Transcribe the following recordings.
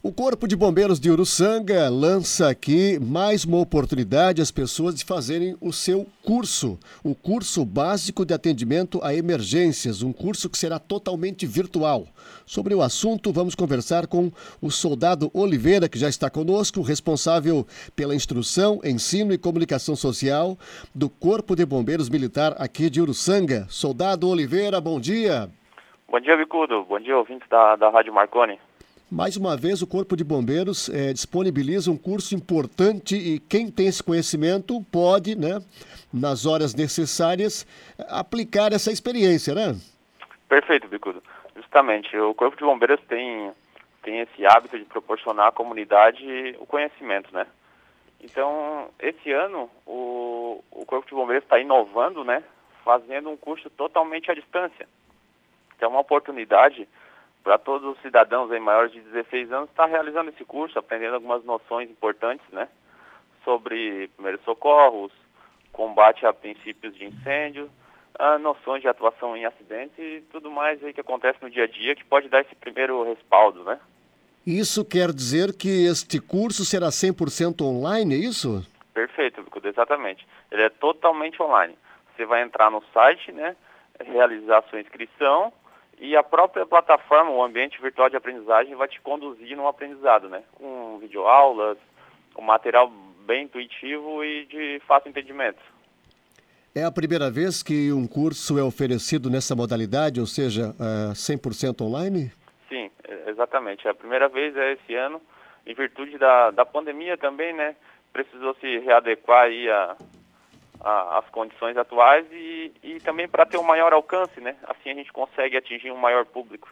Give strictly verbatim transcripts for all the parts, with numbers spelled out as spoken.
O Corpo de Bombeiros de Uruçanga lança aqui mais uma oportunidade às pessoas de fazerem o seu curso, o curso básico de atendimento a emergências, um curso que será totalmente virtual. Sobre o assunto, vamos conversar com o soldado Oliveira, que já está conosco, responsável pela instrução, ensino e comunicação social do Corpo de Bombeiros Militar aqui de Uruçanga. Soldado Oliveira, bom dia. Bom dia, Bicudo. Bom dia, ouvintes da, da Rádio Marconi. Mais uma vez, o Corpo de Bombeiros eh, disponibiliza um curso importante e quem tem esse conhecimento pode, né, nas horas necessárias, aplicar essa experiência, né? Perfeito, Bicudo. Justamente, o Corpo de Bombeiros tem, tem esse hábito de proporcionar à comunidade o conhecimento, né? Então, esse ano, o, o Corpo de Bombeiros está inovando, né, fazendo um curso totalmente à distância. Então, é uma oportunidade para todos os cidadãos aí maiores de dezesseis anos estar realizando esse curso, aprendendo algumas noções importantes, né, sobre primeiros socorros, combate a princípios de incêndio, a noções de atuação em acidentes e tudo mais aí que acontece no dia a dia que pode dar esse primeiro respaldo, né? Isso quer dizer que este curso será cem por cento online, é isso? Perfeito, Bicudo, exatamente. Ele é totalmente online. Você vai entrar no site, né, realizar a sua inscrição, e a própria plataforma, o ambiente virtual de aprendizagem, vai te conduzir no aprendizado, né? Com videoaulas, com material bem intuitivo e de fácil entendimento. É a primeira vez que um curso é oferecido nessa modalidade, ou seja, cem por cento online? Sim, exatamente. É a primeira vez, é esse ano, em virtude da, da pandemia também, né? Precisou se readequar aí a... as condições atuais e, e também para ter um maior alcance, né? Assim a gente consegue atingir um maior público.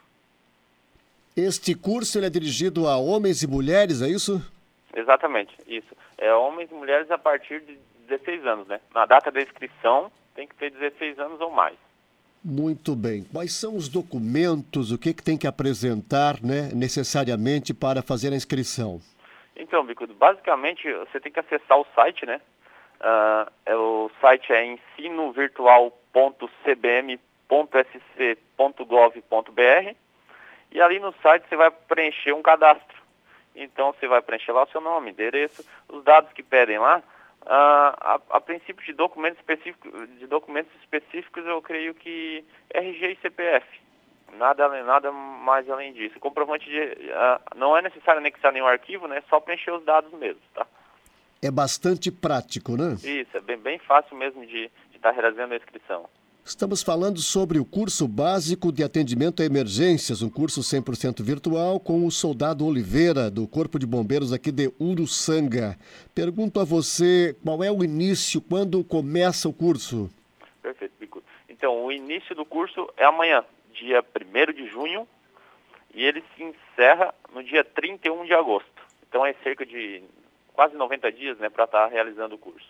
Este curso ele é dirigido a homens e mulheres, é isso? Exatamente, isso. É homens e mulheres a partir de dezesseis anos, né? Na data da inscrição tem que ter dezesseis anos ou mais. Muito bem. Quais são os documentos, o que, que tem que apresentar, né, necessariamente para fazer a inscrição? Então, Bicudo, basicamente você tem que acessar o site, né? Uh, é, o site é ensino virtual ponto c b m ponto s c ponto gov ponto b r e ali no site você vai preencher um cadastro. Então você vai preencher lá o seu nome, endereço, os dados que pedem lá. Uh, a, a princípio de documentos específicos, de documentos específicos eu creio que R G e C P F. Nada, nada mais além disso. Comprovante de... Uh, não é necessário anexar nenhum arquivo, né? É só preencher os dados mesmo, tá? É bastante prático, né? Isso, é bem, bem fácil mesmo de estar realizando a inscrição. Estamos falando sobre o curso básico de atendimento a emergências, um curso cem por cento virtual com o soldado Oliveira, do Corpo de Bombeiros aqui de Uruçanga. Pergunto a você, qual é o início, quando começa o curso? Perfeito, Bicudo. Então, o início do curso é amanhã, dia primeiro de junho, e ele se encerra no dia trinta e um de agosto. Então, é cerca de quase noventa dias, né, para estar realizando o curso.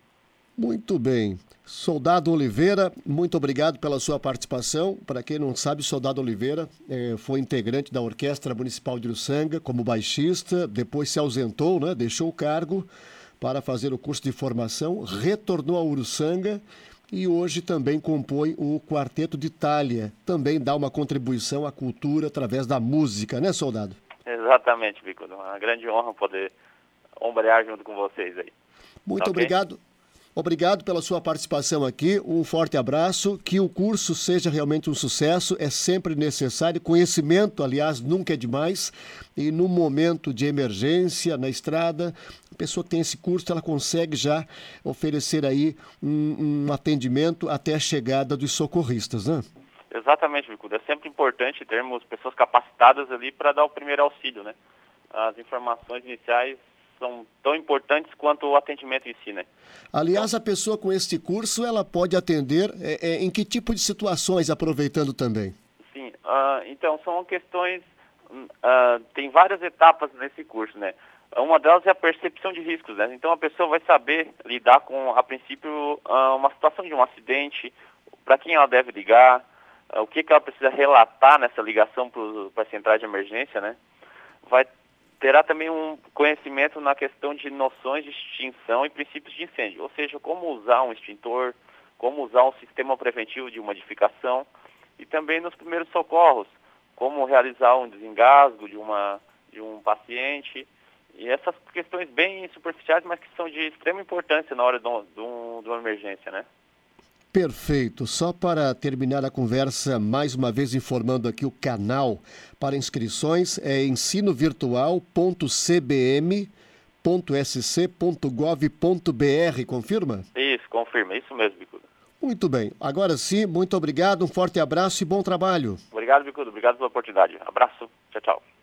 Muito bem. Soldado Oliveira, muito obrigado pela sua participação. Para quem não sabe, Soldado Oliveira eh, foi integrante da Orquestra Municipal de Uruçanga como baixista, depois se ausentou, né, deixou o cargo para fazer o curso de formação, retornou a Uruçanga e hoje também compõe o Quarteto de Itália. Também dá uma contribuição à cultura através da música, né, soldado? Exatamente, Bico. Uma grande honra poder ombrear junto com vocês aí. Muito Okay? obrigado. Obrigado pela sua participação aqui. Um forte abraço. Que o curso seja realmente um sucesso. É sempre necessário. Conhecimento, aliás, nunca é demais. E no momento de emergência, na estrada, a pessoa que tem esse curso, ela consegue já oferecer aí um, um atendimento até a chegada dos socorristas, né? Exatamente, Bicudo. É sempre importante termos pessoas capacitadas ali para dar o primeiro auxílio, né? As informações iniciais são tão importantes quanto o atendimento em si, né? Aliás, a pessoa com este curso, ela pode atender é, é, em que tipo de situações, aproveitando também? Sim, uh, então são questões, uh, tem várias etapas nesse curso, né? Uma delas é a percepção de riscos, né? Então a pessoa vai saber lidar com, a princípio, uh, uma situação de um acidente, para quem ela deve ligar, uh, o que, que ela precisa relatar nessa ligação para a central de emergência, né? Vai terá também um conhecimento na questão de noções de extinção e princípios de incêndio, ou seja, como usar um extintor, como usar um sistema preventivo de umidificação e também nos primeiros socorros, como realizar um desengasgo de uma, de um paciente. E essas questões bem superficiais, mas que são de extrema importância na hora de, um, de, um, de uma emergência, né? Perfeito. Só para terminar a conversa, mais uma vez informando aqui o canal para inscrições, é ensino virtual ponto c b m ponto s c ponto gov ponto b r, confirma? Isso, confirma, isso mesmo, Bicudo. Muito bem. Agora sim, muito obrigado, um forte abraço e bom trabalho. Obrigado, Bicudo, obrigado pela oportunidade. Abraço, tchau, tchau.